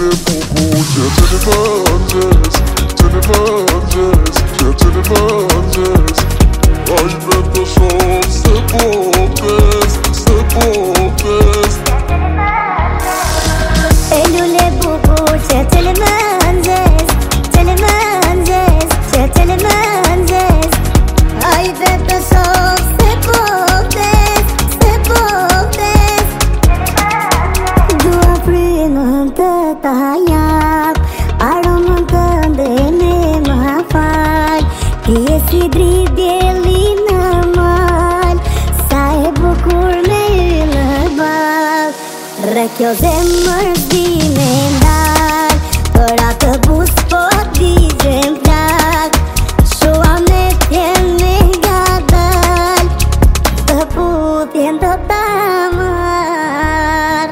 Kjo zemër s'di me ndal, për atë bus po digjem plak. Shua me t'jen me gadal, të putjen të tamar.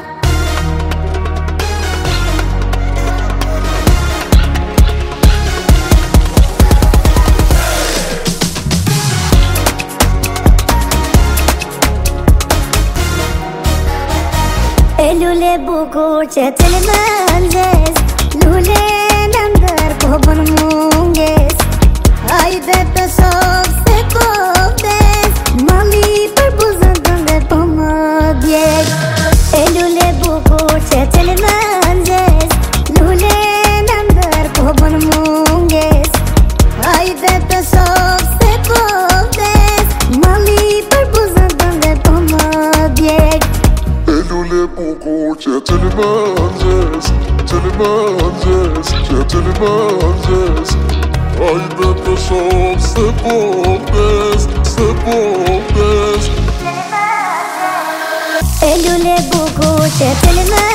E lule bukur që të le mëngjes, lule në ndër po bën munges. Hajde të shoh se po vdes, mali për buzën tënde po më djeg. E lule bukur që të le mëngjes, lule në ndër po bën munges. Hajde të shoh se po vdes, mali për buzën tënde po më djeg. Lule bukur që të le mëngjes, që të le mëngjes. Hajde të shoh se po vdes, se po vdes. E lule bukur që të le mëngjes.